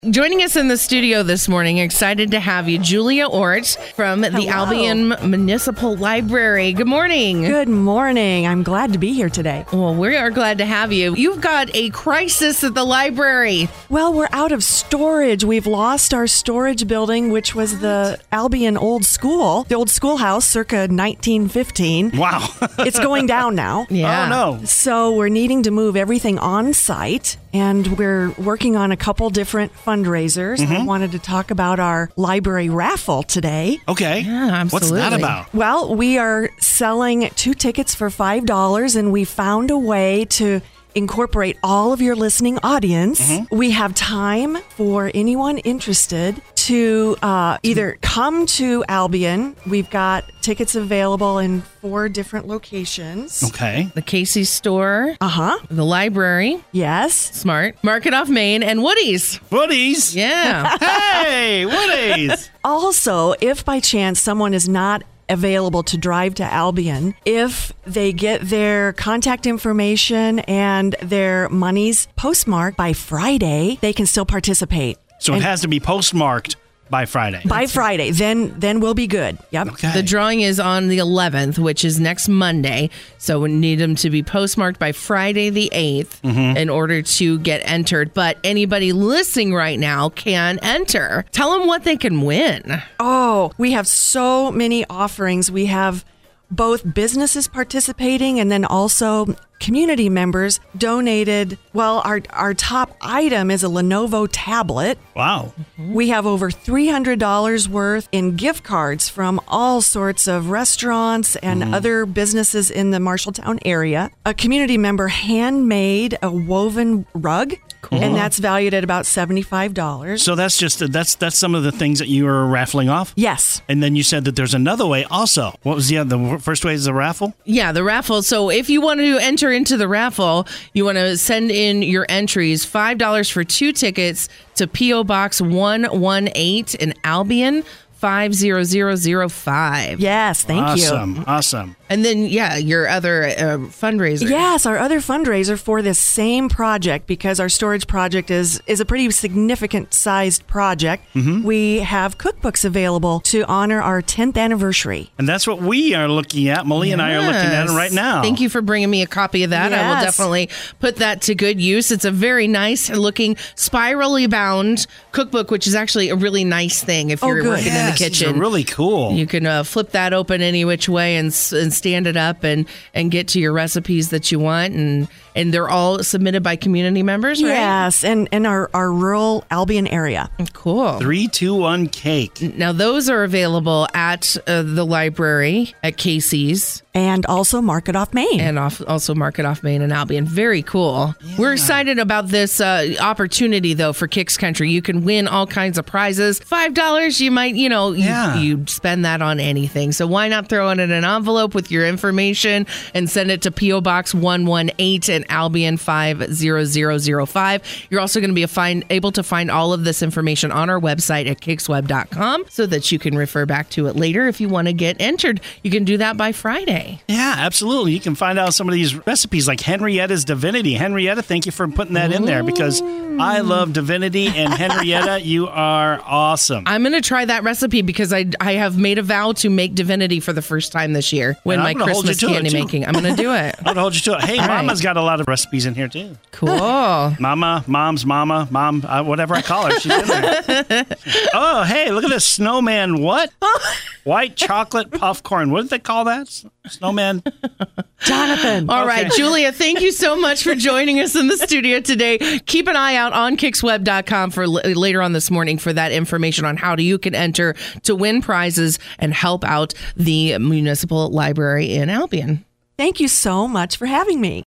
Joining us in the studio this morning, excited to have you, Julia Ort from the Albion Municipal Library. Good morning. Good morning. I'm glad to be here today. Well, we are glad to have you. You've got a crisis at the library. Well, we're out of storage. We've lost our storage building, which was the Albion Old School, the old schoolhouse circa 1915. Wow. It's going down now. Yeah. Oh, no. So we're needing to move everything on site, and we're working on a couple different fundraisers. I wanted to talk about our library raffle today. Okay. Yeah, absolutely. What's that about? Well, we are selling 2 tickets for $5, and we found a way to incorporate all of your listening audience. We have time for anyone interested to either come to Albion. We've got tickets available in 4 different locations. Okay. The Casey's store, Uh-huh. the library, Yes. smart, Market Off Main, and Woody's. Woody's. Yeah. Hey, Woody's. Also, if by chance someone is not available to drive to Albion, if they get their contact information and their monies postmarked by Friday, they can still participate. So it has to be postmarked by Friday. By Friday, then we'll be good. Yep. Okay. The drawing is on the 11th, which is next Monday. So we need them to be postmarked by Friday the 8th in order to get entered. But anybody listening right now can enter. Tell them what they can win. Oh, we have so many offerings. We have both businesses participating and then also community members donated. Well, our top item is a Lenovo tablet. Wow. We have over $300 worth in gift cards from all sorts of restaurants and other businesses in the Marshalltown area. A community member handmade a woven rug. Cool. And that's valued at about $75. So that's just that's some of the things that you were raffling off? Yes. And then you said that there's another way also. What was the first way is the raffle? Yeah, the raffle. So if you want to enter into the raffle, you want to send in your entries, $5 for 2 tickets to P.O. Box 118 in Albion, 50005. Yes, thank you. Awesome. And then, yeah, your other fundraiser. Yes, our other fundraiser for this same project, because our storage project is a pretty significant sized project. We have cookbooks available to honor our 10th anniversary. And that's what we are looking at. Molly and I are looking at it right now. Thank you for bringing me a copy of that. I will Yes. definitely put that to good use. It's a very nice looking spirally bound cookbook, which is actually a really nice thing if you're good. working in the Yes, kitchen. they're really cool. You can flip that open any which way and stand it up and get to your recipes that you want. And they're all submitted by community members, right? Yes, and our rural Albion area. Cool. 321 cake. Now, those are available at the library at Casey's And also Market Off Main. and also Market Off Main and Albion. Very cool. We're excited about this opportunity, though, for Kicks Country. You can win all kinds of prizes. $5, you might, you spend that on anything. So why not throw it in an envelope with your information and send it to P.O. Box 118 in Albion, 50005. You're also going to be able to find all of this information on our website at kicksweb.com so that you can refer back to it later if you want to get entered. You can do that by Friday. Yeah, absolutely. You can find out some of these recipes like Henrietta's Divinity. Henrietta, thank you for putting that in there because I love divinity. And Henrietta, you are awesome. I'm going to try that recipe because I have made a vow to make divinity for the first time this year when And my I'm gonna hold you Christmas to it, candy too. making. I'm going to do it. I'm going to hold you to it. Hey, All right. Mama's got a lot of recipes in here, too. Cool. Mom's mama, mom, whatever I call her, she's in there. Oh, hey, look at this snowman. What? White chocolate puff corn. What did they call that? Snowman. Jonathan. All right, Julia, thank you so much for joining us in the studio today. Keep an eye out on kicksweb.com for later on this morning for that information on how you can enter to win prizes and help out the municipal library in Albion. Thank you so much for having me.